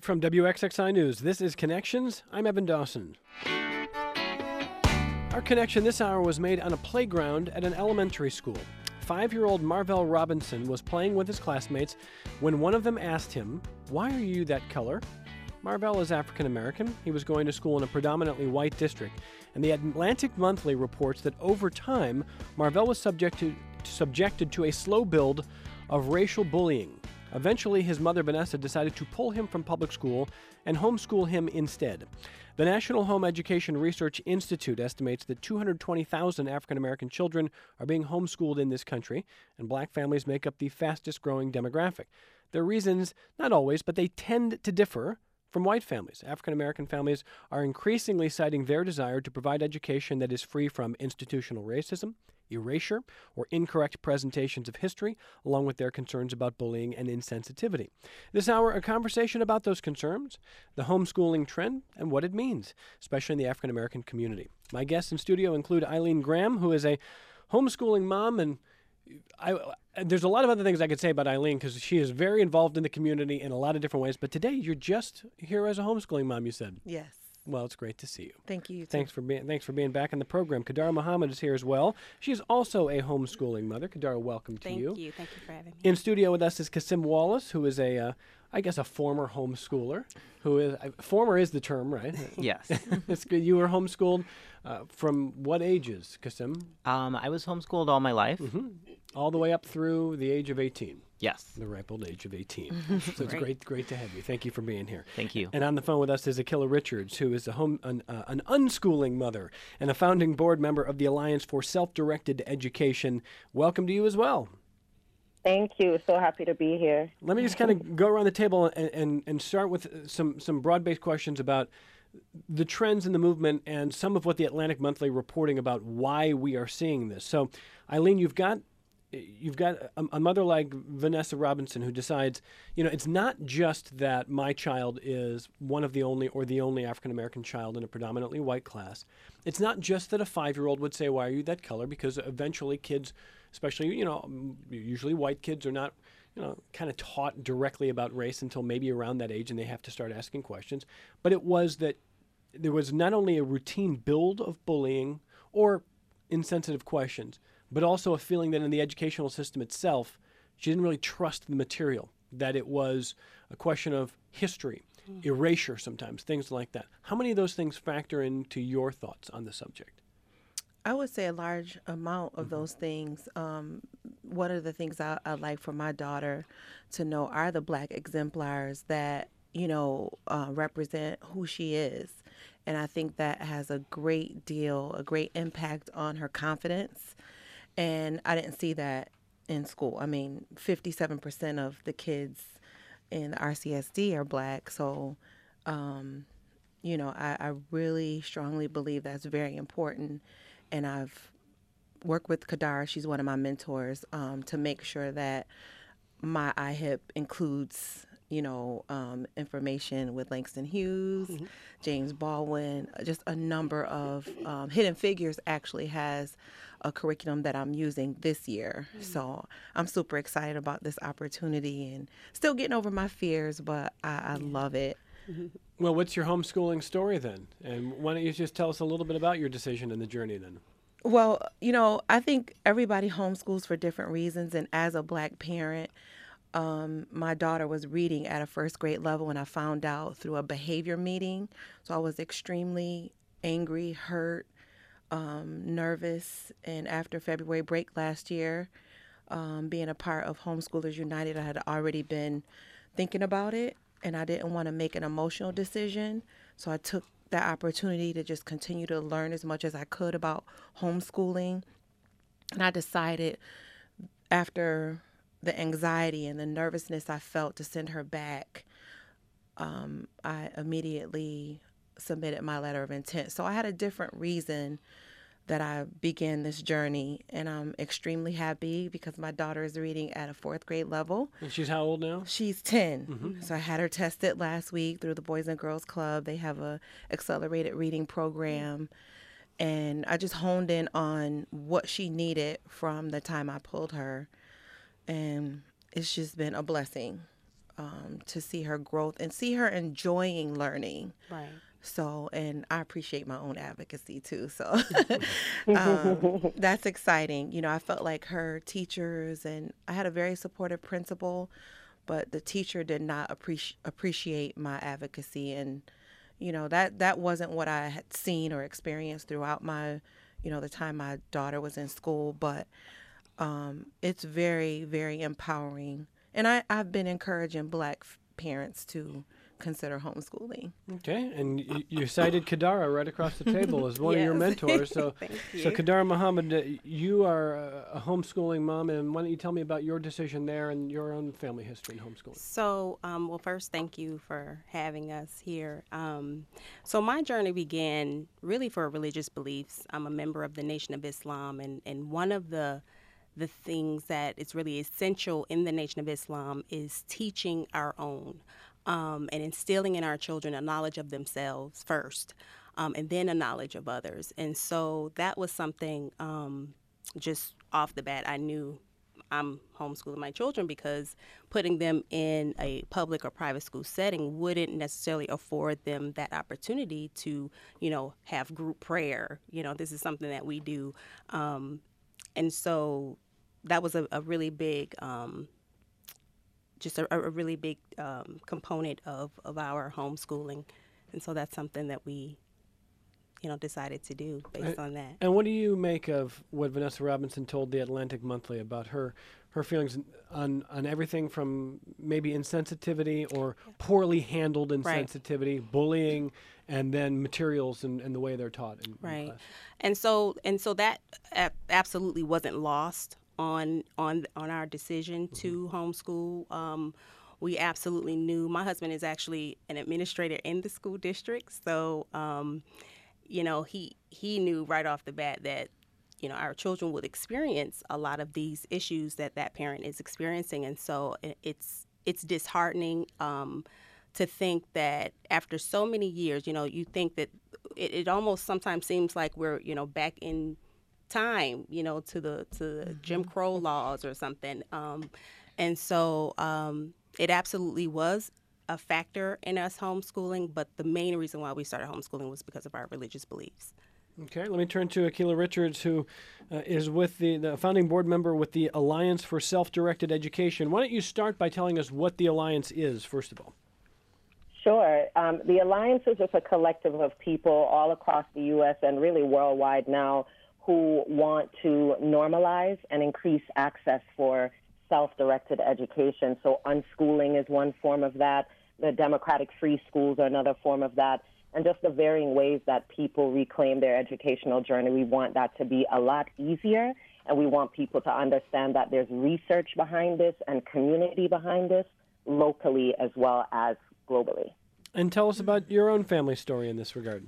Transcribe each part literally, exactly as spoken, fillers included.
From W X X I News, this is Connections. I'm Evan Dawson. Our connection this hour was made on a playground at an elementary school. Five-year-old Marvell Robinson was playing with his classmates when one of them asked him, "Why are you that color?" Marvell is African American. He was going to school in a predominantly white district, and the Atlantic Monthly reports that over time, Marvell was subjected subjected to a slow build of racial bullying. Eventually, his mother, Vanessa, decided to pull him from public school and homeschool him instead. The National Home Education Research Institute estimates that two hundred twenty thousand African-American children are being homeschooled in this country, and black families make up the fastest-growing demographic. Their reasons, not always, but they tend to differ from white families. African-American families are increasingly citing their desire to provide education that is free from institutional racism, erasure, or incorrect presentations of history, along with their concerns about bullying and insensitivity. This hour, a conversation about those concerns, the homeschooling trend, and what it means, especially in the African-American community. My guests in studio include Eileen Graham, who is a homeschooling mom, and I, there's a lot of other things I could say about Eileen because she is very involved in the community in a lot of different ways. But today, you're just here as a homeschooling mom, you said. Yes. Well, it's great to see you. Thank you. you thanks for being thanks for being back in the program. Kadara Muhammad is here as well. She is also a homeschooling mother. Kadara, welcome to Thank you. Thank you. Thank you for having me. In studio with us is Kasim Wallace, who is a, uh, I guess, a former homeschooler. Who is uh, former is the term, right? Yes. It's good. You were homeschooled uh, from what ages, Kasim? Um, I was homeschooled all my life. Mm-hmm. All the way up through the age of eighteen. Yes. The ripe old age of eighteen. So it's Great. great, great to have you. Thank you for being here. Thank you. And on the phone with us is Akila Richards, who is a home an, uh, an unschooling mother and a founding board member of the Alliance for Self-Directed Education. Welcome to you as well. Thank you. So happy to be here. Let me just kind of go around the table and, and, and start with some, some broad-based questions about the trends in the movement and some of what the Atlantic Monthly reporting about why we are seeing this. So, Eileen, you've got You've got a, a mother like Vanessa Robinson who decides, you know, it's not just that my child is one of the only or the only African-American child in a predominantly white class. It's not just that a five-year-old would say, "Why are you that color?" Because eventually kids, especially, you know, usually white kids are not, you know, kind of taught directly about race until maybe around that age and they have to start asking questions. But it was that there was not only a routine build of bullying or insensitive questions, but also a feeling that in the educational system itself, she didn't really trust the material, that it was a question of history, mm. erasure sometimes, things like that. How many of those things factor into your thoughts on the subject? I would say a large amount of Mm-hmm. those things. Um, one of the things I, I'd like for my daughter to know are the black exemplars that, you know, uh, represent who she is. And I think that has a great deal, a great impact on her confidence. And I didn't see that in school. I mean, fifty-seven percent of the kids in the R C S D are black. So, um, you know, I, I really strongly believe that's very important. And I've worked with Kadara, she's one of my mentors, um, to make sure that my I H I P includes, you know, um, information with Langston Hughes, mm-hmm. James Baldwin, just a number of um, Hidden Figures actually has a curriculum that I'm using this year. Mm-hmm. So I'm super excited about this opportunity and still getting over my fears, but I, I yeah. love it. Mm-hmm. Well, what's your homeschooling story then? And why don't you just tell us a little bit about your decision and the journey then? Well, you know, I think everybody homeschools for different reasons. And as a black parent, Um, my daughter was reading at a first grade level and I found out through a behavior meeting. So I was extremely angry, hurt, um, nervous. And after February break last year, um, being a part of Homeschoolers United, I had already been thinking about it and I didn't want to make an emotional decision. So I took that opportunity to just continue to learn as much as I could about homeschooling. And I decided after the anxiety and the nervousness I felt to send her back, um, I immediately submitted my letter of intent. So I had a different reason that I began this journey, and I'm extremely happy because my daughter is reading at a fourth grade level. And she's how old now? She's ten. Mm-hmm. So I had her tested last week through the Boys and Girls Club. They have a accelerated reading program. And I just honed in on what she needed from the time I pulled her. And it's just been a blessing. um, to see her growth and see her enjoying learning. Right. So, and I appreciate my own advocacy too. So um, that's exciting. You know, I felt like her teachers, and I had a very supportive principal, but the teacher did not appreci- appreciate my advocacy. And, you know, that, that wasn't what I had seen or experienced throughout my, you know, the time my daughter was in school. But um, it's very, very empowering. And I, I've been encouraging Black f- parents to consider homeschooling. Okay, and you, you cited Kadara right across the table as one of your Yes. mentors. So, Thank so you. Kadara Muhammad, uh, you are a, a homeschooling mom, and why don't you tell me about your decision there and your own family history in homeschooling? So, um, well, first, thank you for having us here. Um, so, my journey began really for religious beliefs. I'm a member of the Nation of Islam, and, and one of the the things that is really essential in the Nation of Islam is teaching our own um, and instilling in our children a knowledge of themselves first, um, and then a knowledge of others. And so that was something um, just off the bat I knew I'm homeschooling my children, because putting them in a public or private school setting wouldn't necessarily afford them that opportunity to, you know, have group prayer. You know, this is something that we do. Um, and so that was a, a really big, um, just a, a really big um, component of, of our homeschooling. And so that's something that we, you know, decided to do based on that. And what do you make of what Vanessa Robinson told the Atlantic Monthly about her her feelings on, on everything from maybe insensitivity or poorly handled Right. insensitivity, bullying, and then materials and, and the way they're taught in, in Right. class? And so and so that a- absolutely wasn't lost on on on our decision to homeschool. Um, we absolutely knew. My husband is actually an administrator in the school district, so um, you know he he knew right off the bat that you know our children would experience a lot of these issues that that parent is experiencing, and so it, it's it's disheartening. Um, to think that after so many years, you know, you think that it, it almost sometimes seems like we're, you know, back in time, you know, to the to the Jim Crow laws or something. Um, and so um, it absolutely was a factor in us homeschooling, but the main reason why we started homeschooling was because of our religious beliefs. Okay, let me turn to Akila Richards, who uh, is with the, the founding board member with the Alliance for Self-Directed Education. Why don't you start by telling us what the Alliance is, first of all? Sure. Um, the Alliance is just a collective of people all across the U S and really worldwide now who want to normalize and increase access for self-directed education. So unschooling is one form of that. The democratic free schools are another form of that. And just the varying ways that people reclaim their educational journey. We want that to be a lot easier, and we want people to understand that there's research behind this and community behind this, locally as well as globally. And tell us about your own family story in this regard.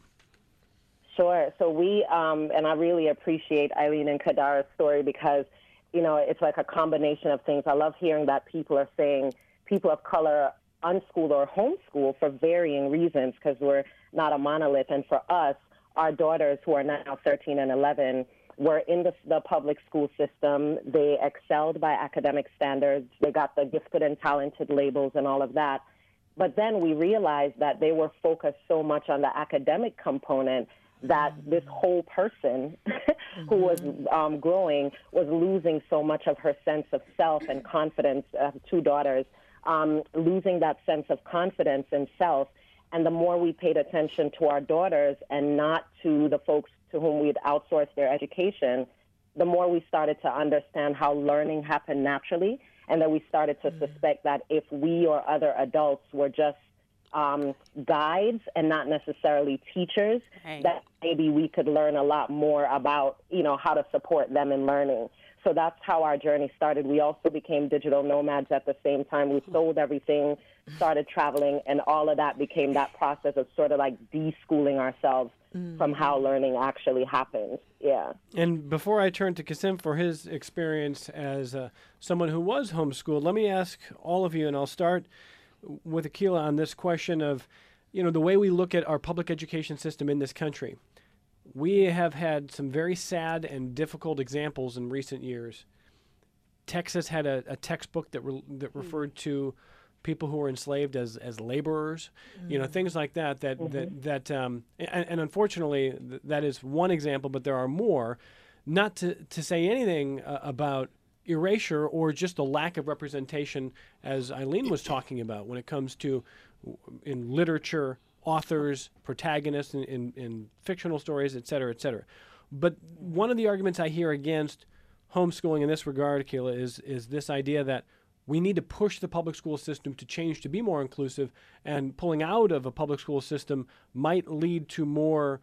Sure. So we, um, and I really appreciate Eileen and Kadara's story because, you know, it's like a combination of things. I love hearing that people are saying people of color unschool or homeschool for varying reasons because we're not a monolith. And for us, our daughters who are now thirteen and eleven were in the, the public school system. They excelled by academic standards. They got the gifted and talented labels and all of that. But then we realized that they were focused so much on the academic component that this whole person who was um, growing was losing so much of her sense of self and confidence. I have two daughters, um, losing that sense of confidence in self. And the more we paid attention to our daughters and not to the folks to whom we'd outsourced their education, the more we started to understand how learning happened naturally, and that we started to suspect that if we or other adults were just um, guides and not necessarily teachers, Right. that maybe we could learn a lot more about, you know, how to support them in learning. So that's how our journey started. We also became digital nomads at the same time. We sold everything, started traveling, and all of that became that process of sort of like de-schooling ourselves mm. from how learning actually happens. Yeah. And before I turn to Kasim for his experience as uh, someone who was homeschooled, let me ask all of you, and I'll start with Akila on this question of, you know, the way we look at our public education system in this country. We have had some very sad and difficult examples in recent years. Texas had a, a textbook that re- that referred to people who were enslaved as, as laborers, mm. you know, things like that, that, mm-hmm. that, that um, and, and unfortunately, th- that is one example, but there are more. Not to, to say anything uh, about erasure or just a lack of representation, as Eileen was talking about, when it comes to in literature, authors, protagonists in, in, in fictional stories, et cetera, et cetera. But one of the arguments I hear against homeschooling in this regard, Akilah, is, is this idea that we need to push the public school system to change to be more inclusive, and pulling out of a public school system might lead to more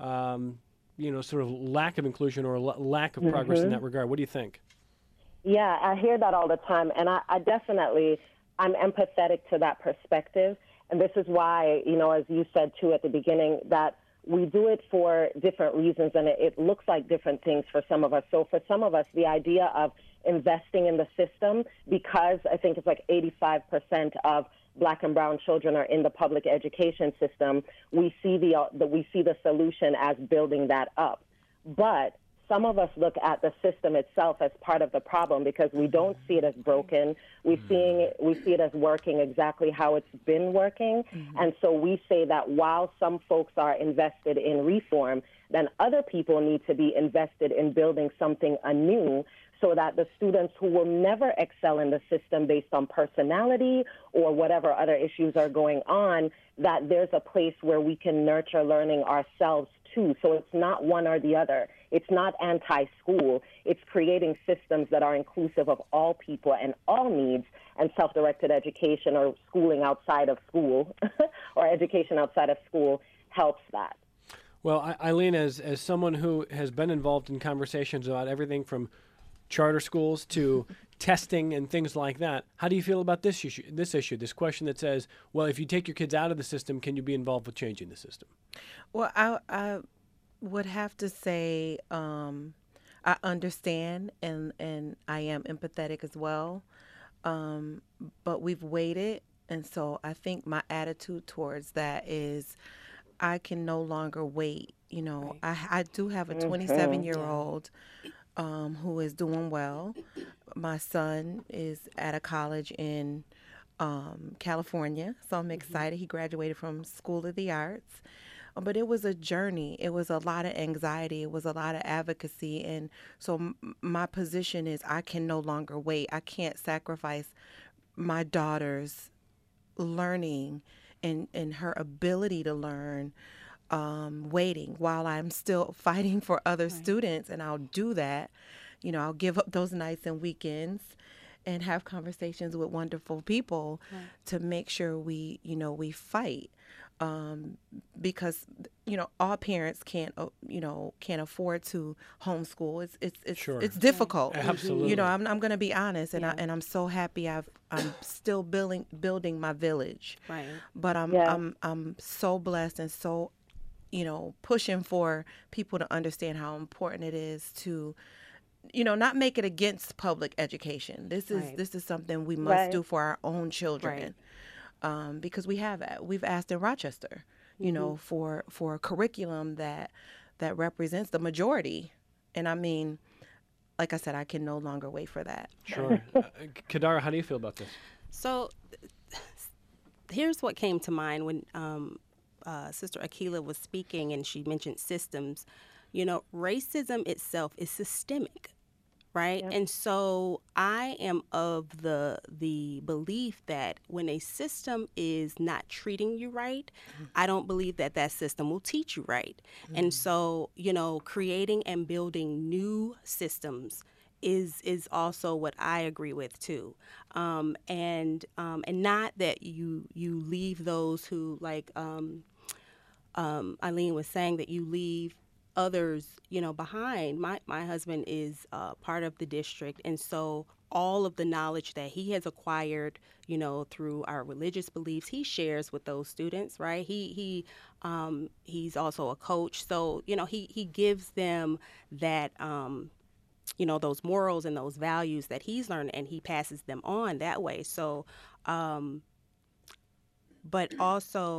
um, you know, sort of lack of inclusion or l- lack of progress mm-hmm. in that regard. What do you think? Yeah, I hear that all the time, and I, I definitely, I'm empathetic to that perspective, and this is why, you know, as you said, too, at the beginning, that we do it for different reasons, and it, it looks like different things for some of us. So for some of us, the idea of investing in the system, because I think it's like eighty-five percent of Black and brown children are in the public education system, we see the, uh, the we see the solution as building that up. But some of us look at the system itself as part of the problem because we don't see it as broken. We seeing we see it as working exactly how it's been working. Mm-hmm. And so we say that while some folks are invested in reform, then other people need to be invested in building something anew, so that the students who will never excel in the system based on personality or whatever other issues are going on, that there's a place where we can nurture learning ourselves too. So it's not one or the other. It's not anti-school. It's creating systems that are inclusive of all people and all needs, and self-directed education or schooling outside of school or education outside of school helps that. Well, Eileen, as, as someone who has been involved in conversations about everything from charter schools to testing and things like that, how do you feel about this issue, this issue, this question that says, well, if you take your kids out of the system, can you be involved with changing the system? Well, I, I would have to say um, I understand, and, and I am empathetic as well, um, but we've waited, and so I think my attitude towards that is I can no longer wait. You know, right. I, I do have a twenty-seven-year-old Um, who is doing well. My son is at a college in um, California, so I'm excited. He graduated from School of the Arts. But it was a journey. It was a lot of anxiety. It was a lot of advocacy. And so m- my position is I can no longer wait. I can't sacrifice my daughter's learning and, and her ability to learn Um, waiting while I'm still fighting for other right. students, and I'll do that. You know, I'll give up those nights and weekends and have conversations with wonderful people right. to make sure we, you know, we fight. Um, because, you know, all parents can't, uh, you know, can't afford to homeschool. It's it's it's sure. it's difficult. Right. Absolutely. You know, I'm I'm going to be honest, and yeah. I and I'm so happy I've I'm still building building my village. Right. But I'm yeah. I'm I'm so blessed and so, you know, pushing for people to understand how important it is to, you know, not make it against public education. This is right. this is something we must Right. do for our own children, Right. um, because we have we've asked in Rochester, you mm-hmm. know, for for a curriculum that that represents the majority, and I mean, like I said, I can no longer wait for that. Sure. uh, Kadara, how do you feel about this? So here's what came to mind when um, uh, Sister Akilah was speaking, and she mentioned systems. You know, racism itself is systemic, right? Yep. And so I am of the the belief that when a system is not treating you right, mm-hmm. I don't believe that that system will teach you right. Mm-hmm. And so, you know, creating and building new systems is is also what I agree with too, um, and um, and not that you you leave those who, like um, um, Eileen was saying, that you leave others, you know, behind. My my husband is uh, part of the district, and so all of the knowledge that he has acquired, you know, through our religious beliefs, he shares with those students, right? He he um, he's also a coach, so you know he he gives them that. Um, you know, those morals and those values that he's learned, and he passes them on that way. So, um, but also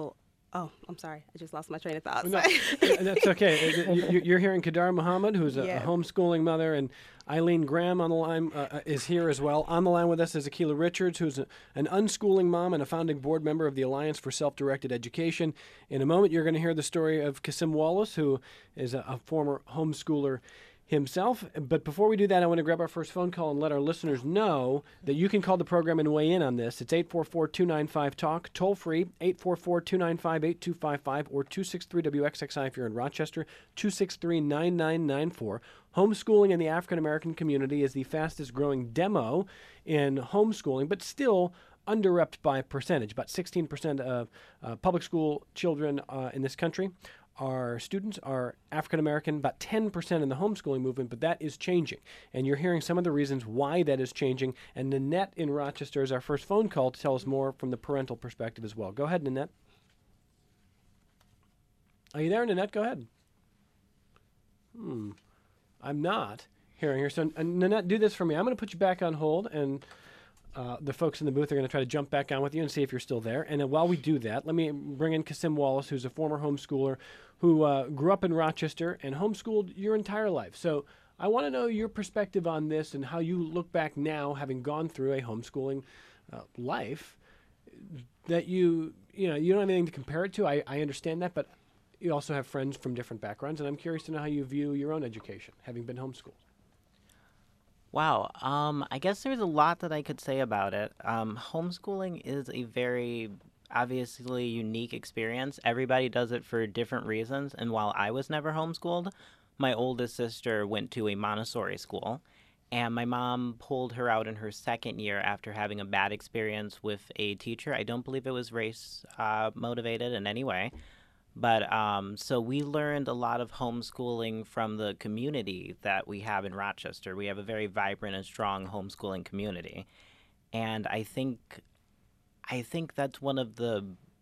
Oh, I'm sorry. I just lost my train of thought. No, that's okay. You- You're hearing Kadar Muhammad, who's a, Yeah. a homeschooling mother, and Eileen Graham on the line uh, is here as well. On the line with us is Akilah Richards, who's a, an unschooling mom and a founding board member of the Alliance for Self-Directed Education. In a moment, you're going to hear the story of Kasim Wallace, who is a, a former homeschooler himself. But before we do that, I want to grab our first phone call and let our listeners know that you can call the program and weigh in on this. It's eight four four, two nine five, talk, toll free, eight four four, two nine five, eight two five five, or two six three W X X I if you're in Rochester, two six three, nine nine nine four. Homeschooling in the African American community is the fastest growing demo in homeschooling, but still underrepresented by percentage. About sixteen percent of uh, public school children uh, in this country, our students are African American, about ten percent in the homeschooling movement, but that is changing. And you're hearing some of the reasons why that is changing. And Nanette in Rochester is our first phone call to tell us more from the parental perspective as well. Go ahead, Nanette. Are you there, Nanette? Go ahead. Hmm. I'm not hearing her. So, uh, Nanette, do this for me. I'm going to put you back on hold, and Uh, the folks in the booth are going to try to jump back on with you and see if you're still there. And uh, while we do that, let me bring in Kasim Wallace, who's a former homeschooler who uh, grew up in Rochester and homeschooled your entire life. So I want to know your perspective on this and how you look back now, having gone through a homeschooling uh, life, that you, you know, you don't have anything to compare it to. I, I understand that, but you also have friends from different backgrounds, and I'm curious to know how you view your own education, having been homeschooled. Wow. Um, I guess there's a lot that I could say about it. Um, homeschooling is a very obviously unique experience. Everybody does it for different reasons. And while I was never homeschooled, my oldest sister went to a Montessori school. And my mom pulled her out in her second year after having a bad experience with a teacher. I don't believe it was race uh, motivated in any way. But um, so we learned a lot of homeschooling from the community that we have in Rochester. We have a very vibrant and strong homeschooling community. And I think I think that's one of the,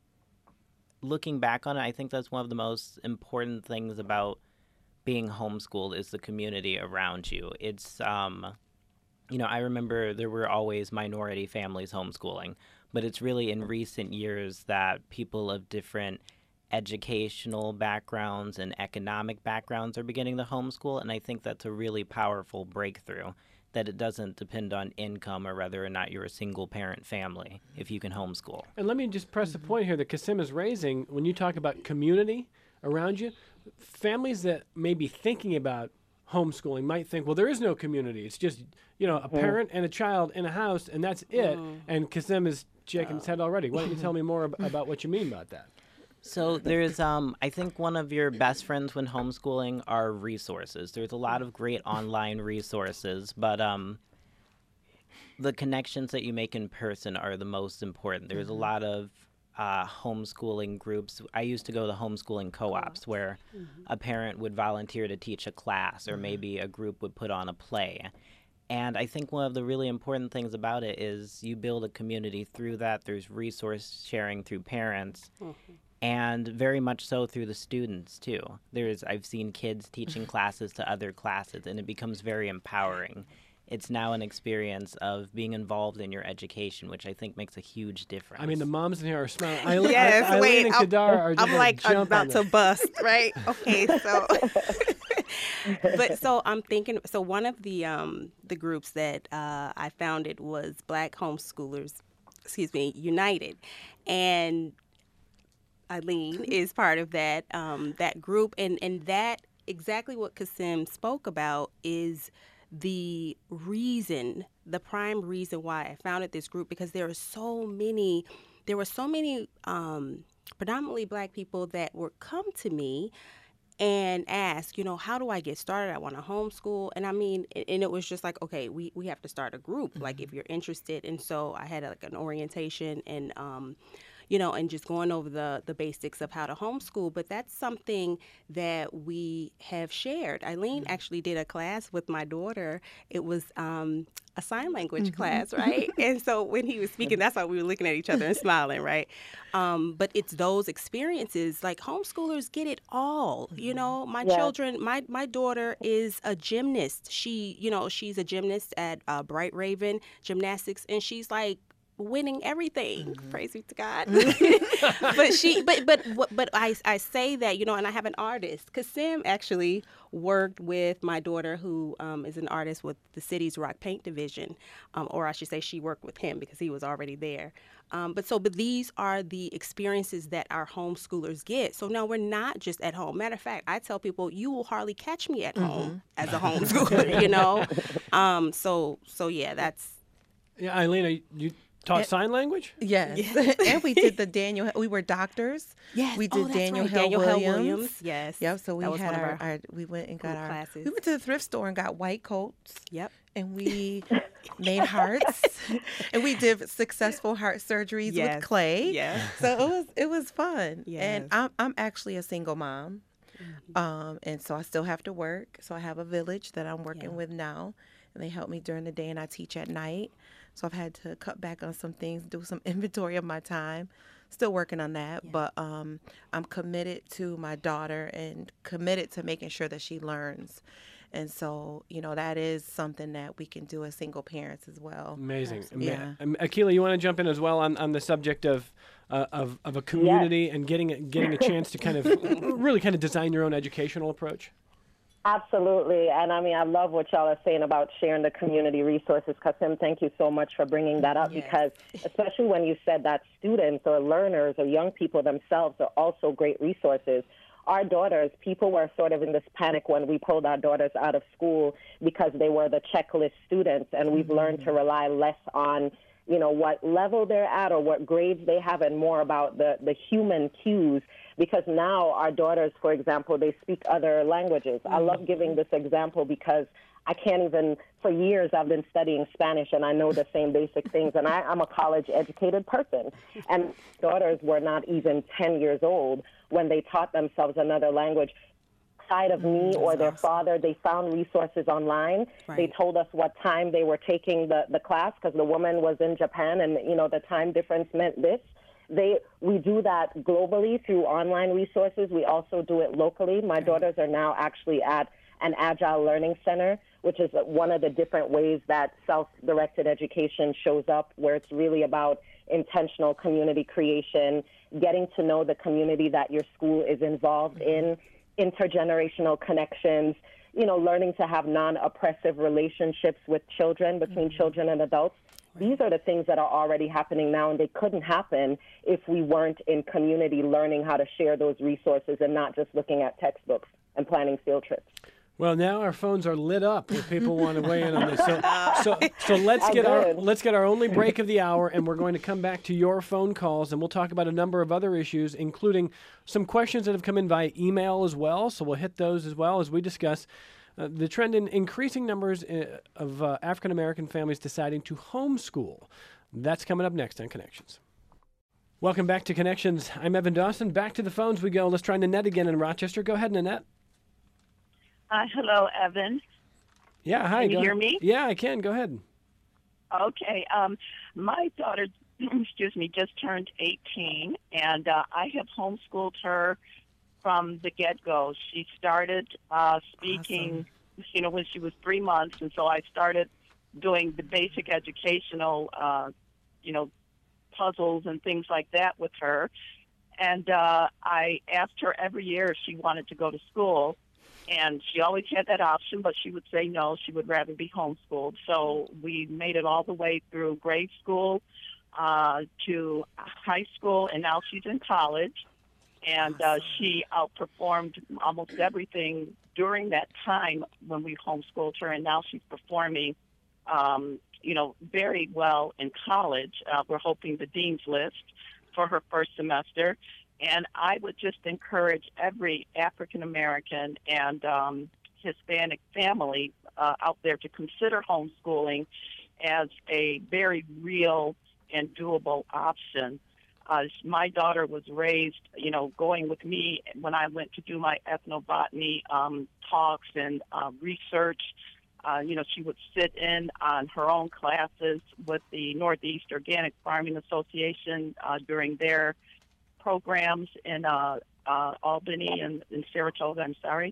looking back on it, I think that's one of the most important things about being homeschooled is the community around you. It's, um, you know, I remember there were always minority families homeschooling, but it's really in recent years that people of different educational backgrounds and economic backgrounds are beginning to homeschool, and I think that's a really powerful breakthrough, that it doesn't depend on income or whether or not you're a single-parent family if you can homeschool. And let me just press the point here that Kasim is raising. When you talk about community around you, families that may be thinking about homeschooling might think, well, there is no community. It's just, you know, a parent and a child in a house, and that's it. Mm. And Kasim is shaking his head already. Why don't you tell me more ab- about what you mean about that? So there's, um, I think one of your best friends when homeschooling are resources. There's a lot of great online resources, but um, the connections that you make in person are the most important. There's mm-hmm. a lot of uh, homeschooling groups. I used to go to homeschooling co-ops where mm-hmm. a parent would volunteer to teach a class, or mm-hmm. maybe a group would put on a play. And I think one of the really important things about it is you build a community through that. There's resource sharing through parents. Mm-hmm. And very much so through the students, too. There's, I've seen kids teaching classes to other classes, and it becomes very empowering. It's now an experience of being involved in your education, which I think makes a huge difference. I mean, the moms in here are smiling. Eileen, yes, Eileen wait, and I'm, Kadar are just I'm like I'm about to this. bust, right? Okay, so... But so I'm thinking, so one of the um, the groups that uh, I founded was Black Homeschoolers, excuse me, United. And Eileen is part of that um, that group, and, and that exactly what Kasim spoke about is the reason, the prime reason why I founded this group, because there are so many, there were so many um, predominantly Black people that would come to me and ask, you know, how do I get started? I want to homeschool. And I mean, and it was just like, okay, we, we have to start a group, mm-hmm. like if you're interested. And so I had like an orientation and, um, you know, and just going over the, the basics of how to homeschool. But that's something that we have shared. Eileen mm-hmm. actually did a class with my daughter. It was um, a sign language mm-hmm. class, right? And so when he was speaking, that's why we were looking at each other and smiling, right? Um, but it's those experiences, like homeschoolers get it all. You know, my yeah. children, my, my daughter is a gymnast. She, you know, she's a gymnast at uh, Bright Raven Gymnastics, and she's like, winning everything. Mm-hmm. Praise be to God. but she, but but but I I say that, you know, and I have an artist, because Sim actually worked with my daughter, who um, is an artist with the city's rock paint division, um, or I should say, she worked with him because he was already there. Um, but so, but these are the experiences that our homeschoolers get. So now we're not just at home. Matter of fact, I tell people, you will hardly catch me at Mm-hmm. home as a homeschooler. You know, um, so so yeah, that's. Yeah, Eileen, are you, you taught It- sign language? Yes, and we did the Daniel. We were doctors. Yes. we Oh, did that's Daniel, right. Hill, Daniel Hill Williams. Williams. Yes. Yep. So we That was had one of our, our our. We went and got group our. classes. We went to the thrift store and got white coats. Yep. And we made hearts, and we did successful heart surgeries Yes. with clay. Yes. So it was it was fun. Yes. And I'm I'm actually a single mom, um, and so I still have to work. So I have a village that I'm working Yeah. with now, and they help me during the day, and I teach at night. So I've had to cut back on some things, do some inventory of my time. Still working on that, Yeah. but um, I'm committed to my daughter and committed to making sure that she learns. And so, you know, that is something that we can do as single parents as well. Amazing. Absolutely. Ama- Yeah. Um, Akila, you want to jump in as well on, on the subject of, uh, of of a community and getting a- getting a chance to kind of really kind of design your own educational approach? Absolutely. And I mean, I love what y'all are saying about sharing the community resources. Kasim, thank you so much for bringing that up, Yes. because especially when you said that students or learners or young people themselves are also great resources. Our daughters, people were sort of in this panic when we pulled our daughters out of school because they were the checklist students, and we've learned to rely less on, you know, what level they're at or what grades they have, and more about the, the human cues, because now our daughters, for example, they speak other languages. I love giving this example because I can't even, for years I've been studying Spanish, and I know the same basic things, and I, I'm a college-educated person. And daughters were not even ten years old when they taught themselves another language. Side of me or their father, they found resources online. Right. They told us what time they were taking the, the class, because the woman was in Japan, and, you know, the time difference meant this. They, we do that globally through online resources. We also do it locally. My daughters are now actually at an Agile Learning Center, which is one of the different ways that self-directed education shows up, where it's really about intentional community creation, getting to know the community that your school is involved in, intergenerational connections, you know, learning to have non-oppressive relationships with children, between children and adults. These are the things that are already happening now, and they couldn't happen if we weren't in community learning how to share those resources and not just looking at textbooks and planning field trips. Well, now our phones are lit up if people want to weigh in on this. So, so, so let's Oh, get our good. let's get our only break of the hour, and we're going to come back to your phone calls, and we'll talk about a number of other issues, including some questions that have come in via email as well. So we'll hit those as well as we discuss uh, the trend in increasing numbers uh, of uh, African American families deciding to homeschool. That's coming up next on Connections. Welcome back to Connections. I'm Evan Dawson. Back to the phones we go. Let's try Nanette again in Rochester. Go ahead, Nanette. Uh, hello, Evan. Yeah, hi. Can you go hear ahead. me? Yeah, I can. Go ahead. Okay. Um, my daughter, excuse me, just turned eighteen, and uh, I have homeschooled her from the get-go. She started uh, speaking, you know, when she was three months, and so I started doing the basic educational, uh, you know, puzzles and things like that with her. And uh, I asked her every year if she wanted to go to school. And she always had that option, but she would say no, she would rather be homeschooled. So we made it all the way through grade school uh, to high school, and now she's in college. And uh, she outperformed almost everything during that time when we homeschooled her, and now she's performing, um, you know, very well in college. Uh, we're hoping the dean's list for her first semester. And I would just encourage every African American and um, Hispanic family uh, out there to consider homeschooling as a very real and doable option. Uh, my daughter was raised, you know, going with me when I went to do my ethnobotany um, talks and uh, research. Uh, you know, she would sit in on her own classes with the Northeast Organic Farming Association uh, during their programs in uh, uh, Albany and in Saratoga, I'm sorry.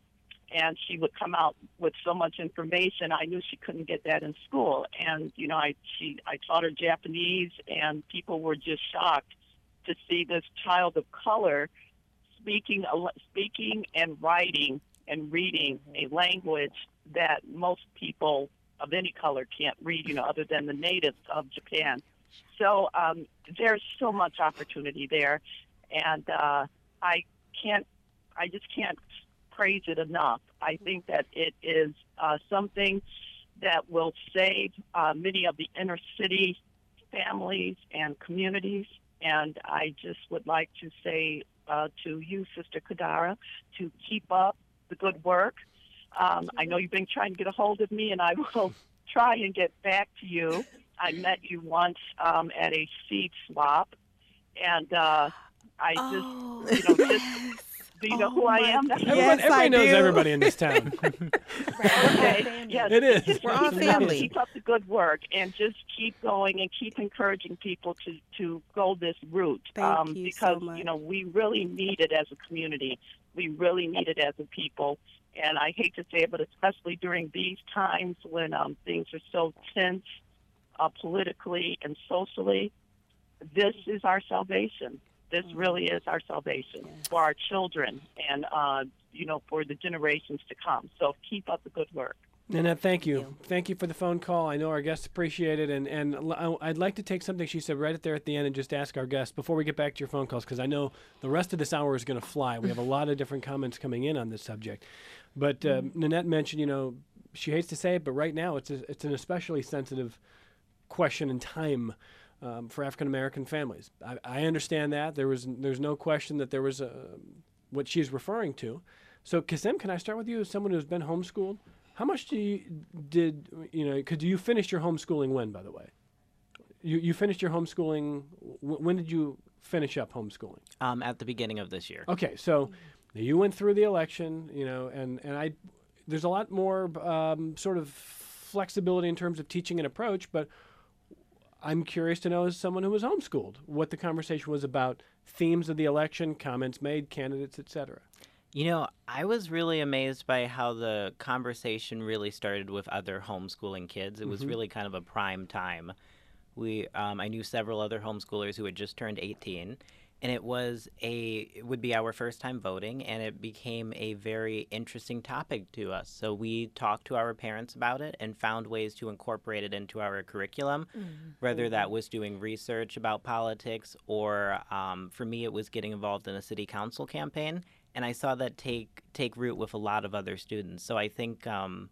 and she would come out with so much information. I knew she couldn't get that in school. And, you know, I she I taught her Japanese, and people were just shocked to see this child of color speaking speaking and writing and reading a language that most people of any color can't read, you know, other than the natives of Japan. So um, there's so much opportunity there, and uh, I can't, I just can't praise it enough. I think that it is uh, something that will save uh, many of the inner city families and communities, and I just would like to say uh, to you, Sister Kadara, to keep up the good work. Um, I know you've been trying to get a hold of me, and I will try and get back to you. I met you once um, at a seed swap, and uh, I just, Oh, you know, just, do you know Oh, who I my am? God. Everyone, Yes, everybody I knows do. everybody in this town. Okay, yes. It is. Just We're all keep it up, family. Keep up the good work, and just keep going and keep encouraging people to, to go this route. Thank you so because, much. you know, we really need it as a community. We really need it as a people. And I hate to say it, but especially during these times when um, things are so tense uh, politically and socially, this is our salvation. This really is our salvation for our children and, uh, you know, for the generations to come. So keep up the good work. Nanette, thank you. you. Thank you for the phone call. I know our guests appreciate it. And, and l- I'd like to take something she said right there at the end and just ask our guests before we get back to your phone calls, because I know the rest of this hour is going to fly. We have a lot of different comments coming in on this subject. But uh, Nanette mentioned, you know, she hates to say it, but right now it's, a, it's an especially sensitive question in time um, for African-American families. I, I understand that. There was There's no question that there was a, what she's referring to. So, Kasem, can I start with you as someone who's been homeschooled? How much do you, did, you know, could you finish your homeschooling when, by the way? You you finished your homeschooling, w- when did you finish up homeschooling? Um, at the beginning of this year. Okay, so you went through the election, you know, and, and I, there's a lot more um, sort of flexibility in terms of teaching and approach, but I'm curious to know, as someone who was homeschooled, what the conversation was about, themes of the election, comments made, candidates, et cetera. You know, I was really amazed by how the conversation really started with other homeschooling kids. It was Mhm. really kind of a prime time. We, um, I knew several other homeschoolers who had just turned eighteen, and it was a, it would be our first time voting, and it became a very interesting topic to us. So we talked to our parents about it and found ways to incorporate it into our curriculum, whether that was doing research about politics or, um, for me, it was getting involved in a city council campaign. And I saw that take take root with a lot of other students. So I think um,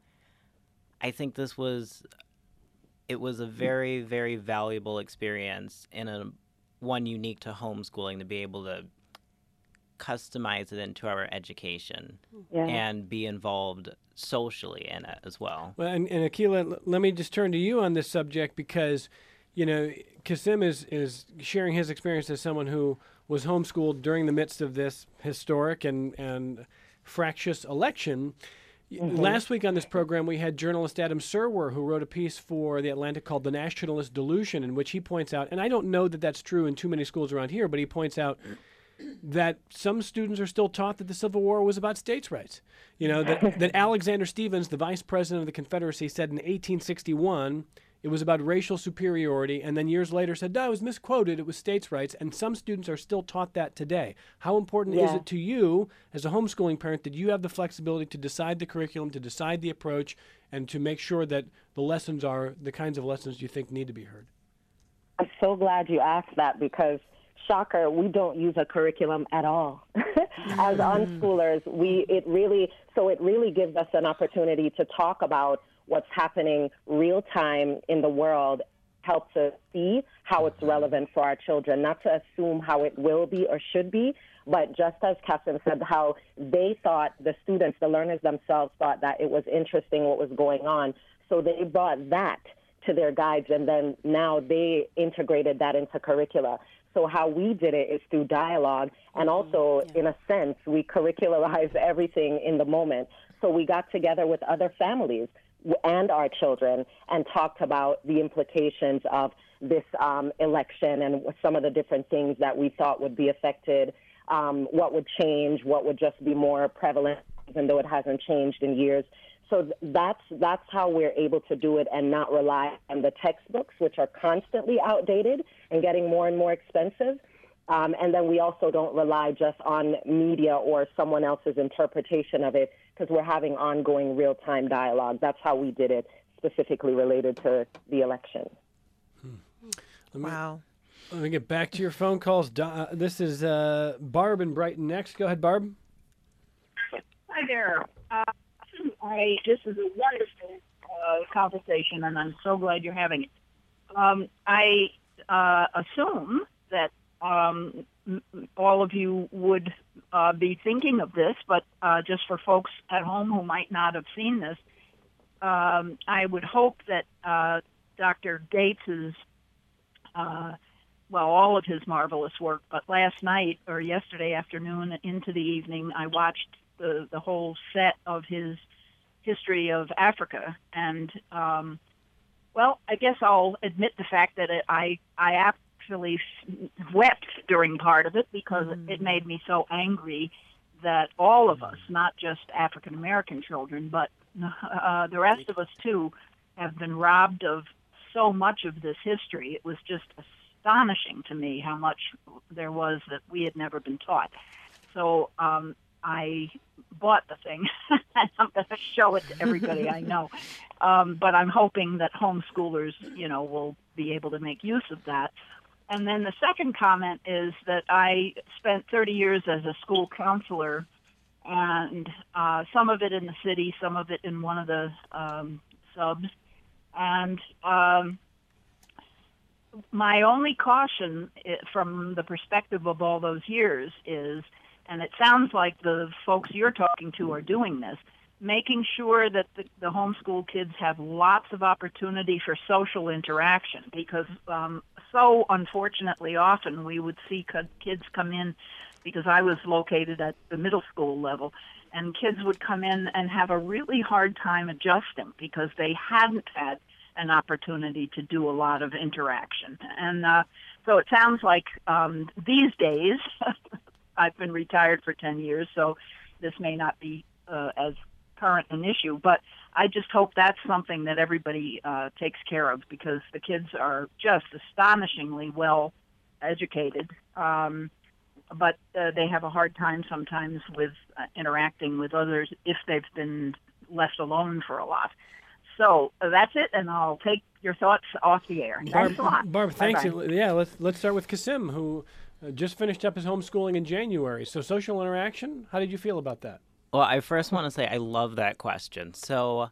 I think this was it was a very very valuable experience and a one unique to homeschooling to be able to customize it into our education Yeah. and be involved socially in it as well. Well, and, and Akila, l- let me just turn to you on this subject because, you know, Kasem is, is sharing his experience as someone who was homeschooled during the midst of this historic and, and fractious election. Y- Last week on this program, we had journalist Adam Serwer, who wrote a piece for The Atlantic called The Nationalist Delusion, in which he points out, and I don't know that that's true in too many schools around here, but he points out that some students are still taught that the Civil War was about states' rights. You know, that, that Alexander Stephens, the vice president of the Confederacy, said in eighteen sixty-one it was about racial superiority, and then years later said, no, it was misquoted, it was states' rights, and some students are still taught that today. How important is Yeah. it to you, as a homeschooling parent, that you have the flexibility to decide the curriculum, to decide the approach, and to make sure that the lessons are the kinds of lessons you think need to be heard? I'm so glad you asked that because, shocker, we don't use a curriculum at all. As unschoolers, we it really so it really gives us an opportunity to talk about what's happening real time in the world, helps us see how it's relevant for our children, not to assume how it will be or should be, but just as Kasem said, how they thought, the students, the learners themselves thought that it was interesting what was going on. So they brought that to their guides, and then now they integrated that into curricula. So how we did it is through dialogue, and also, in a sense, we curricularized everything in the moment. So we got together with other families and our children and talked about the implications of this um, election and some of the different things that we thought would be affected, um, what would change, what would just be more prevalent even though it hasn't changed in years. So th- that's that's how we're able to do it and not rely on the textbooks, which are constantly outdated and getting more and more expensive. Um, and then we also don't rely just on media or someone else's interpretation of it, because we're having ongoing real-time dialogue. That's how we did it, specifically related to the election. Hmm. Let me, Wow. Let me get back to your phone calls. Do- uh, this is uh, Barb in Brighton next. Go ahead, Barb. Hi there. Uh, I, this is a wonderful uh, conversation, and I'm so glad you're having it. Um, I uh, assume that um, all of you would uh, be thinking of this, but uh, just for folks at home who might not have seen this, um, I would hope that uh, Doctor Gates's, uh, well, all of his marvelous work, but last night or yesterday afternoon into the evening, I watched the, the whole set of his history of Africa, and um, well, I guess I'll admit the fact that it, I I actually wept during part of it because mm. it made me so angry that all of us, not just African American children, but uh, the rest of us too, have been robbed of so much of this history. It was just astonishing to me how much there was that we had never been taught. So um, I bought the thing, and I'm going to show it to everybody I know. Um, but I'm hoping that homeschoolers, you know, will be able to make use of that. And then the second comment is that I spent thirty years as a school counselor, and uh, some of it in the city, some of it in one of the um, subs. And um, my only caution from the perspective of all those years is, and it sounds like the folks you're talking to are doing this, making sure that the, the homeschool kids have lots of opportunity for social interaction, because um, so unfortunately often we would see kids come in, because I was located at the middle school level, and kids would come in and have a really hard time adjusting because they hadn't had an opportunity to do a lot of interaction. And uh, so it sounds like um, these days, I've been retired for ten years, so this may not be uh, as current an issue, but I just hope that's something that everybody uh, takes care of, because the kids are just astonishingly well educated, um, but uh, they have a hard time sometimes with uh, interacting with others if they've been left alone for a lot. So uh, that's it, and I'll take your thoughts off the air. Barb, Thanks a lot. Barb, thanks. Bye-bye. Yeah, let's let's start with Kasim, who uh, just finished up his homeschooling in January. So social interaction, how did you feel about that? Well, I first want to say I love that question. So,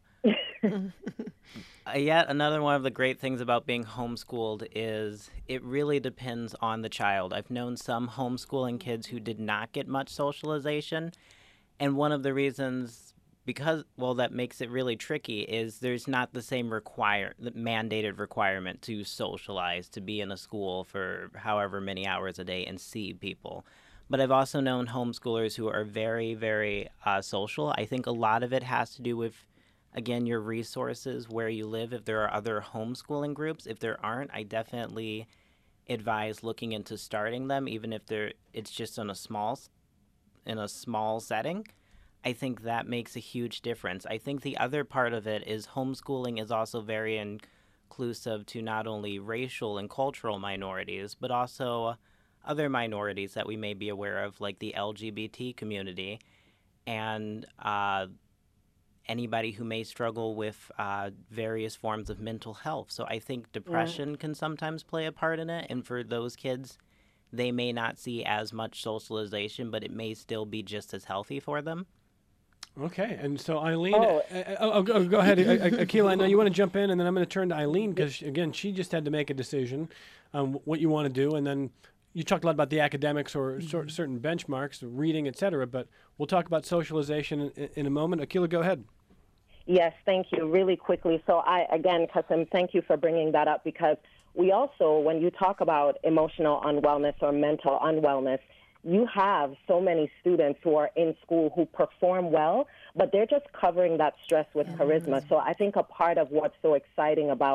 uh, yet another one of the great things about being homeschooled is it really depends on the child. I've known some homeschooling kids who did not get much socialization, and one of the reasons, because, well, that makes it really tricky, is there's not the same require, the mandated requirement to socialize, to be in a school for however many hours a day and see people. But I've also known homeschoolers who are very, very uh, social. I think a lot of it has to do with, again, your resources, where you live, if there are other homeschooling groups. If there aren't, I definitely advise looking into starting them, even if they're it's just in a small in a small setting. I think that makes a huge difference. I think the other part of it is homeschooling is also very inclusive to not only racial and cultural minorities, but also other minorities that we may be aware of, like the L G B T community, and uh, anybody who may struggle with uh, various forms of mental health. So I think depression right. can sometimes play a part in it, and for those kids, they may not see as much socialization, but it may still be just as healthy for them. Okay, and so Eileen, Oh. uh, uh, oh, go, go ahead, Akilah. I know you want to jump in, and then I'm going to turn to Eileen, because, again, she just had to make a decision on what you want to do, and then you talked a lot about the academics or mm-hmm. cer- certain benchmarks, reading, et cetera, but we'll talk about socialization in, in a moment. Akilah, go ahead. Yes, thank you. Really quickly. So I, again, Kasim, thank you for bringing that up, because we also, when you talk about emotional unwellness or mental unwellness, you have so many students who are in school who perform well, but they're just covering that stress with mm-hmm. charisma. So I think a part of what's so exciting about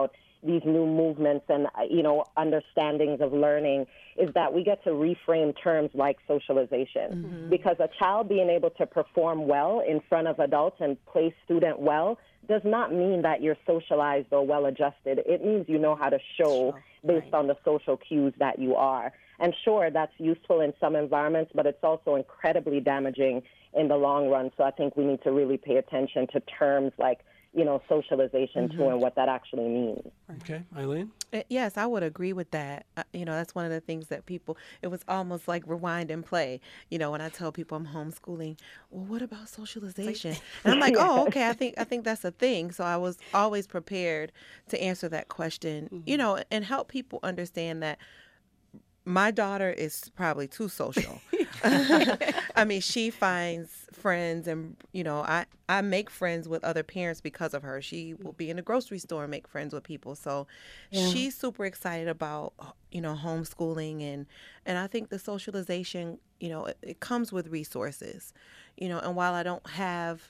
these new movements and, uh, you know, understandings of learning is that we get to reframe terms like socialization. Mm-hmm. Because a child being able to perform well in front of adults and play student well does not mean that you're socialized or well-adjusted. It means you know how to show Sure. based Right. on the social cues that you are. And sure, that's useful in some environments, but it's also incredibly damaging in the long run. So I think we need to really pay attention to terms like, you know, socialization Mm-hmm. too and what that actually means. Okay, Eileen? Uh, Yes, I would agree with that. Uh, you know, that's one of the things that people, it was almost like rewind and play. You know, when I tell people I'm homeschooling, well, what about socialization? And I'm like, oh, okay, I think I think that's a thing. So I was always prepared to answer that question, you know, and help people understand that my daughter is probably too social. I mean, she finds friends and, you know, I, I make friends with other parents because of her. She will be in the grocery store and make friends with people. So she's super excited about, you know, homeschooling. And, and I think the socialization, you know, it, it comes with resources, you know, and while I don't have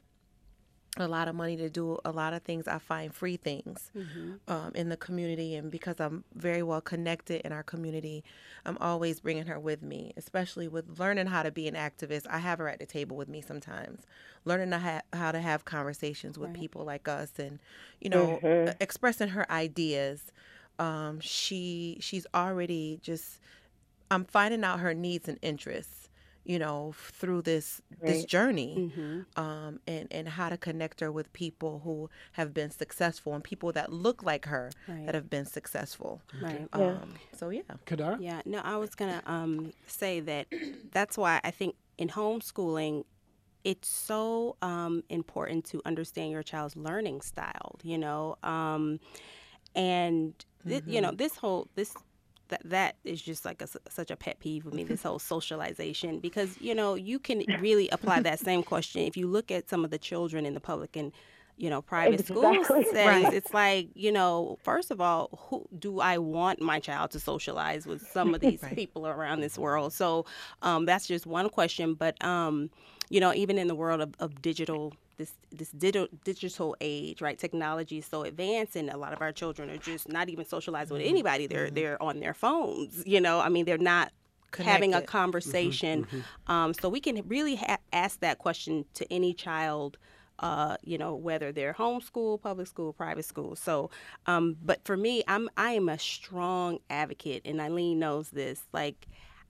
a lot of money to do a lot of things, I find free things um, in the community. And because I'm very well connected in our community, I'm always bringing her with me, especially with learning how to be an activist. I have her at the table with me sometimes, learning to ha- how to have conversations with people like us and, you know, Mhm. expressing her ideas. Um, she she's already just, I'm finding out her needs and interests, you know, through this this Right. journey, um, and and how to connect her with people who have been successful and people that look like her Right. that have been successful. Right. Yeah. Um, so yeah, Kadar? Yeah, no, I was going to um, say that that's why I think in homeschooling, it's so um, important to understand your child's learning style, you know, um, and, th- you know, this whole, this, that, that is just like a s such a pet peeve with me, this whole socialization, because, you know, you can really apply that same question. If you look at some of the children in the public and, you know, private school Exactly. settings, Right. it's like, you know, first of all, who do I want my child to socialize with some of these Right. people around this world? So um, that's just one question. But, um, you know, even in the world of, of digital, this this digital digital age, right? Technology is so advanced, and a lot of our children are just not even socializing with anybody. They're they're on their phones. You know, I mean, they're not having a Connected. conversation. Um, so we can really ha- ask that question to any child. Uh, you know, whether they're homeschool, public school, private school. So, um, but for me, I'm I am a strong advocate, and Eileen knows this. Like,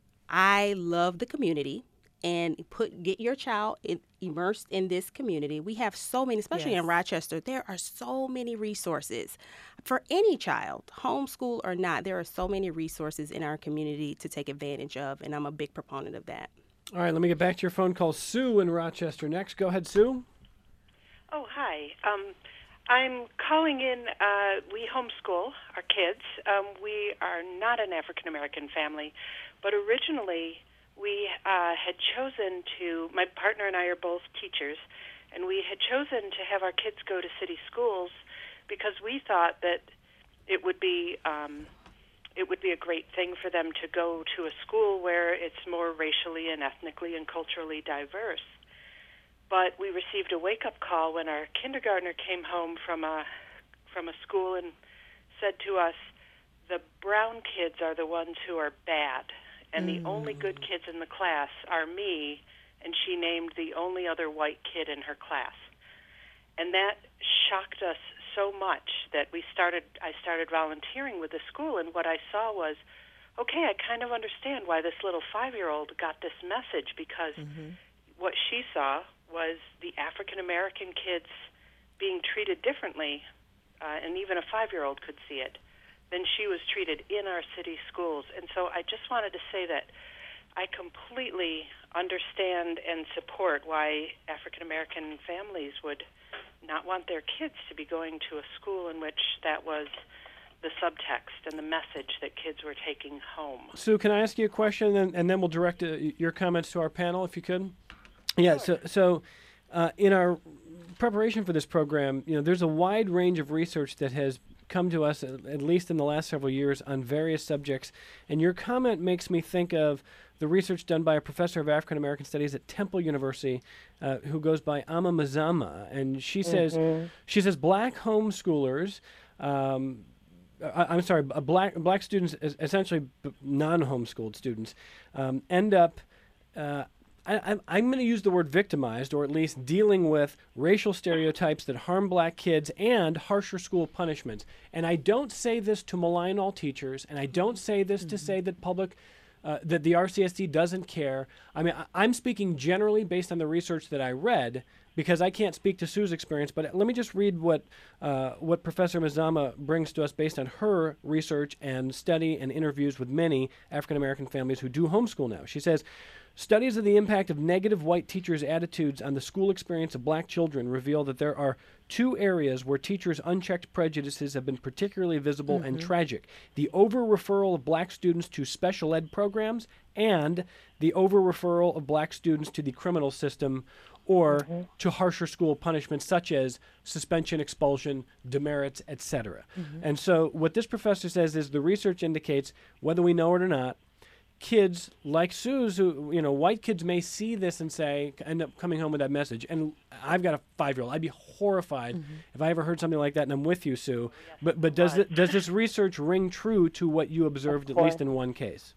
I love the community, and put get your child in, immersed in this community. We have so many, especially Yes. in Rochester. There are so many resources for any child, homeschool or not. There are so many resources in our community to take advantage of, and I'm a big proponent of that. All right, let me get back to your phone call. Sue in Rochester next. Go ahead, Sue. Oh, hi. Um, I'm calling in. Uh, we homeschool our kids. Um, we are not an African American family, but originally we uh, had chosen to, my partner and I are both teachers, and we had chosen to have our kids go to city schools because we thought that it would be um, it would be a great thing for them to go to a school where it's more racially and ethnically and culturally diverse. But we received a wake-up call when our kindergartner came home from a from a school and said to us, the brown kids are the ones who are bad, and the only good kids in the class are me, and she named the only other white kid in her class. And that shocked us so much that we started. I started volunteering with the school, and what I saw was, okay, I kind of understand why this little five-year-old got this message, because what she saw was the African American kids being treated differently, uh, and even a five-year-old could see it, than she was treated in our city schools. And so I just wanted to say that I completely understand and support why African American families would not want their kids to be going to a school in which that was the subtext and the message that kids were taking home. Sue, can I ask you a question, and, and then we'll direct uh, your comments to our panel, if you could? Yeah, so, so uh, in our preparation for this program, you know, there's a wide range of research that has come to us, at, at least in the last several years, on various subjects. And your comment makes me think of the research done by a professor of African American Studies at Temple University, uh, who goes by Ama Mazama, and she says she says black homeschoolers um, I, I'm sorry, uh, black black students, es- essentially b- non-homeschooled students, um, end up. Uh, I, I'm, I'm going to use the word victimized, or at least dealing with racial stereotypes that harm black kids and harsher school punishments. And I don't say this to malign all teachers, and I don't say this mm-hmm. to say that public, uh, that the R C S D doesn't care. I mean, I, I'm speaking generally based on the research that I read, because I can't speak to Sue's experience. But let me just read what uh, what Professor Mazama brings to us based on her research and study and interviews with many African American families who do homeschool now. She says, studies of the impact of negative white teachers' attitudes on the school experience of black children reveal that there are two areas where teachers' unchecked prejudices have been particularly visible mm-hmm. and tragic: the over-referral of black students to special ed programs and the over-referral of black students to the criminal system or mm-hmm. to harsher school punishments such as suspension, expulsion, demerits, et cetera. Mm-hmm. And so what this professor says is the research indicates, whether we know it or not, kids like Sue's, who, you know, white kids may see this and say, end up coming home with that message. And I've got a five-year-old. I'd be horrified mm-hmm. if I ever heard something like that, and I'm with you, Sue. Yes, but but does it, does this research ring true to what you observed, at least in one case?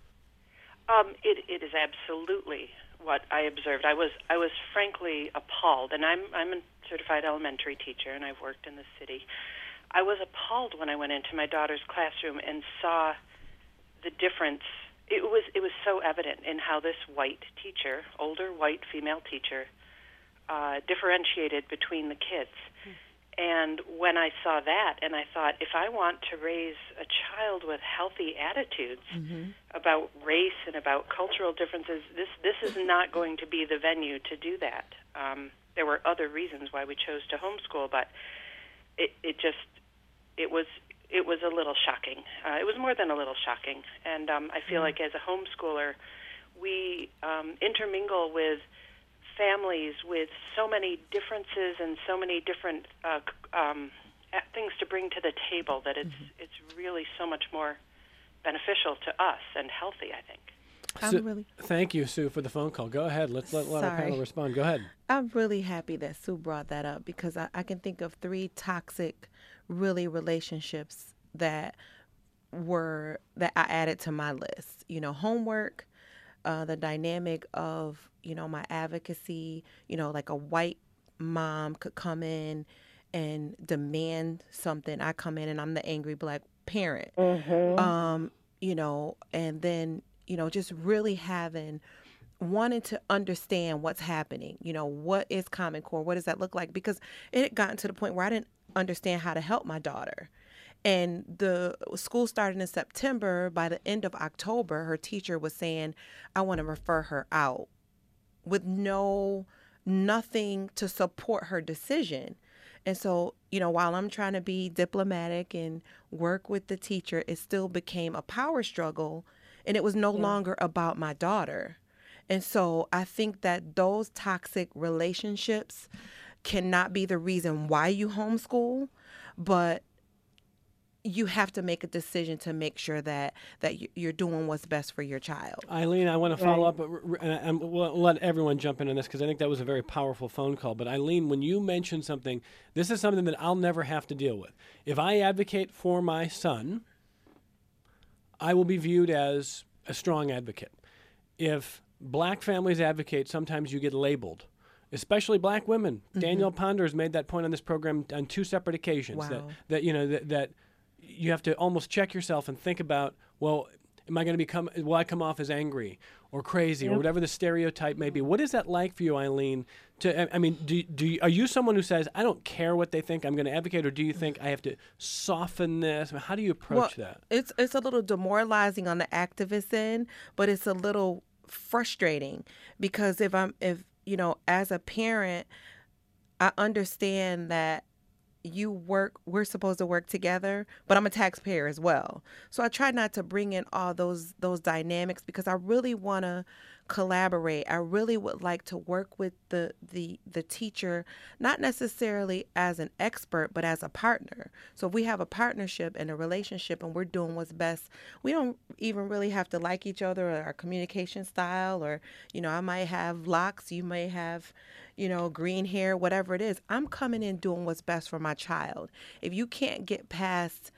Um, it, it is absolutely what I observed. I was I was frankly appalled, and I'm I'm a certified elementary teacher, and I've worked in the city. I was appalled when I went into my daughter's classroom and saw the difference. It was it was so evident in how this white teacher, older white female teacher, uh, differentiated between the kids. Mm. And when I saw that, and I thought, if I want to raise a child with healthy attitudes mm-hmm. about race and about cultural differences, this this is not going to be the venue to do that. Um, there were other reasons why we chose to homeschool, but it, it just it was it was a little shocking. Uh, it was more than a little shocking, and um, I feel mm-hmm. like as a homeschooler, we um, intermingle with families with so many differences and so many different uh, um, things to bring to the table that it's mm-hmm. it's really so much more beneficial to us and healthy, I think. Sue, I'm really thank you, Sue, for the phone call. Go ahead. Let's let, let our panel respond. Go ahead. I'm really happy that Sue brought that up, because I, I can think of three toxic, really, relationships that were that I added to my list. You know, homework, uh, the dynamic of, you know, my advocacy, you know, like a white mom could come in and demand something. I come in and I'm the angry black parent, mm-hmm. um, you know, and then, you know, just really having, wanting to understand what's happening, you know, what is Common Core? What does that look like? Because it had gotten to the point where I didn't understand how to help my daughter. And the school started in September. By the end of October, her teacher was saying, I want to refer her out, with no, nothing to support her decision. And so, you know, while I'm trying to be diplomatic and work with the teacher, it still became a power struggle, and it was no yeah. longer about my daughter. And so I think that those toxic relationships cannot be the reason why you homeschool, but you have to make a decision to make sure that, that you're doing what's best for your child. Eileen, I want to follow right. up, and, and we'll let everyone jump in on this, because I think that was a very powerful phone call. But Eileen, when you mentioned something, this is something that I'll never have to deal with. If I advocate for my son, I will be viewed as a strong advocate. If black families advocate, sometimes you get labeled, especially black women. Mm-hmm. Danielle Ponder has made that point on this program on two separate occasions. Wow. That, that you know that, that you have to almost check yourself and think about, well, am I going to become, will I come off as angry or crazy yep. or whatever the stereotype may be? What is that like for you, Eileen? To, I mean, do, do you, are you someone who says, I don't care what they think, I'm going to advocate, or do you think I have to soften this? I mean, how do you approach well, that? It's, it's a little demoralizing on the activist end, but it's a little frustrating, because if I'm, if, you know, as a parent, I understand that you work, we're supposed to work together, but I'm a taxpayer as well. So I try not to bring in all those those dynamics, because I really want to collaborate. I really would like to work with the the the teacher, not necessarily as an expert, but as a partner. So if we have a partnership and a relationship and we're doing what's best, we don't even really have to like each other or our communication style, or, you know, I might have locks, you may have, you know, green hair, whatever it is. I'm coming in doing what's best for my child. If you can't get past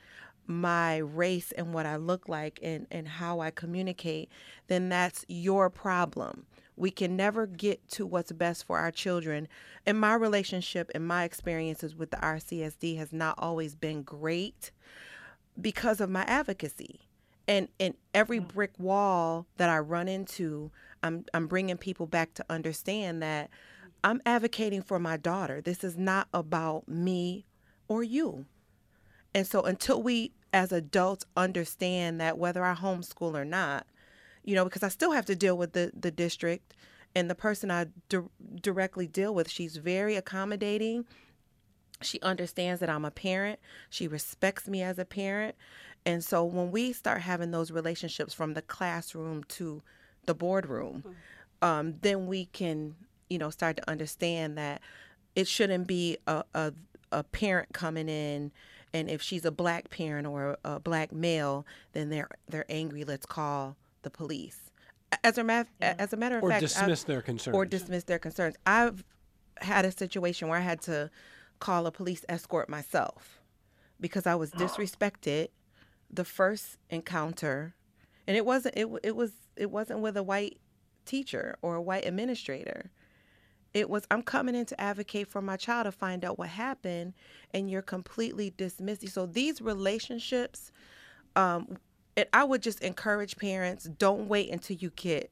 my race and what I look like and, and how I communicate, then that's your problem. We can never get to what's best for our children. And my relationship and my experiences with the R C S D has not always been great because of my advocacy. And and every brick wall that I run into, I'm I'm bringing people back to understand that I'm advocating for my daughter. This is not about me or you. And so until we as adults understand that, whether I homeschool or not, you know, because I still have to deal with the, the district and the person I di- directly deal with, she's very accommodating. She understands that I'm a parent. She respects me as a parent. And so when we start having those relationships from the classroom to the boardroom, mm-hmm. um, then we can, you know, start to understand that it shouldn't be a, a, a parent coming in, and if she's a black parent or a, a black male, then they're they're angry. Let's call the police. As a matter, yeah. as a matter of or fact, dismiss I've, their concerns. Or dismiss their concerns. I've had a situation where I had to call a police escort myself because I was disrespected the first encounter, and it wasn't it it was it wasn't with a white teacher or a white administrator. It was, I'm coming in to advocate for my child to find out what happened, and you're completely dismissing. So these relationships, um, it, I would just encourage parents, don't wait until you get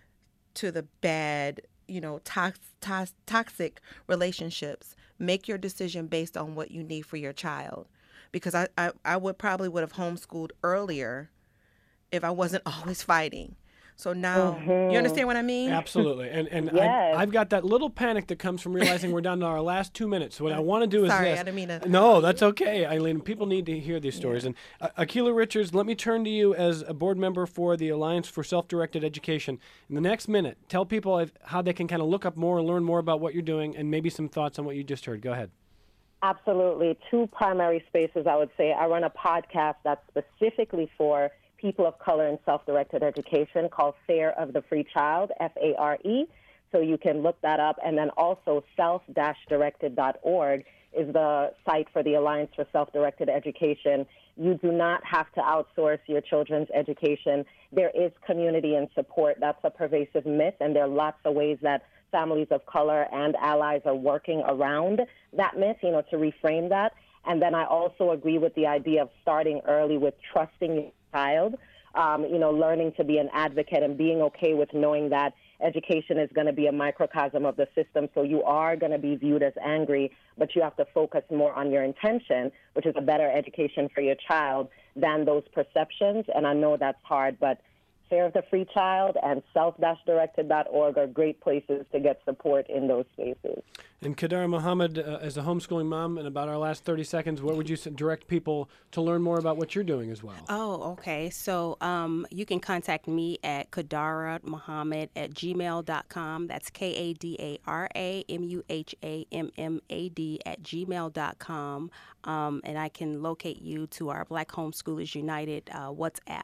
to the bad, you know, tox, tox, toxic relationships. Make your decision based on what you need for your child. Because I, I, I would probably would have homeschooled earlier if I wasn't always fighting. So now, mm-hmm. you understand what I mean? Absolutely. And and yes. I, I've got that little panic that comes from realizing we're down to our last two minutes. So what I want to do is Sorry, this. I didn't mean to. No, that's okay, Eileen. People need to hear these stories. Yeah. And uh, Akilah Richards, let me turn to you as a board member for the Alliance for Self-Directed Education. In the next minute, tell people if, how they can kind of look up more and learn more about what you're doing, and maybe some thoughts on what you just heard. Go ahead. Absolutely. Two primary spaces, I would say. I run a podcast that's specifically for people of color in self-directed education called FARE of the Free Child, F A R E. So you can look that up. And then also self dash directed dot org is the site for the Alliance for Self-Directed Education. You do not have to outsource your children's education. There is community and support. That's a pervasive myth, and there are lots of ways that families of color and allies are working around that myth, you know, to reframe that. And then I also agree with the idea of starting early with trusting your child, um, you know, learning to be an advocate and being okay with knowing that education is going to be a microcosm of the system. So you are going to be viewed as angry, but you have to focus more on your intention, which is a better education for your child than those perceptions. And I know that's hard, but FARE of the Free Child and self dash directed dot org are great places to get support in those spaces. And Kadara Muhammad, uh, as a homeschooling mom, in about our last thirty seconds, what would you direct people to learn more about what you're doing as well? Oh, okay. So um, you can contact me at Kadara Muhammad at gmail dot com. That's K A D A R A M U H A M M A D at gmail dot com. Um, and I can locate you to our Black Homeschoolers United uh, WhatsApp.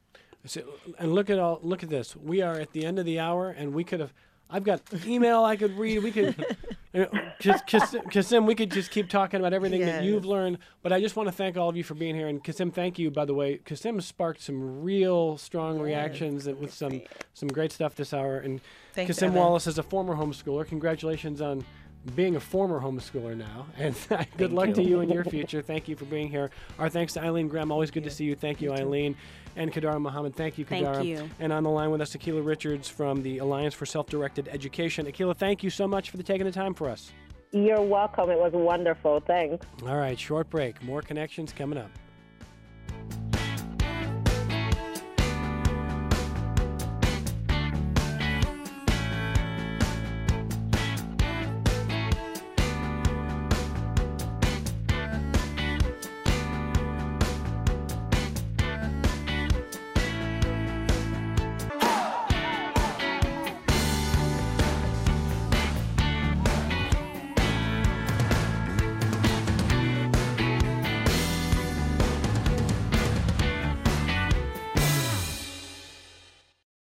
So, and look at all. Look at this. We are at the end of the hour, and we could have. I've got email I could read. We could, you know, just Kasim. We could just keep talking about everything yes. that you've learned. But I just want to thank all of you for being here. And Kasim, thank you, by the way. Kasim sparked some real strong yes. reactions with some some great stuff this hour. And Thanks, Kasim Evan. Wallace is a former homeschooler. Congratulations on being a former homeschooler now. And good Thank luck you. to you in your future. Thank you for being here. Our thanks to Eileen Graham. Always good to see you. Thank you, Eileen. And Kadara Muhammad. Thank you, Kadara. Thank you. And on the line with us, Akilah Richards from the Alliance for Self-Directed Education. Akilah, thank you so much for the taking the time for us. You're welcome. It was wonderful. Thanks. All right, short break. More connections coming up.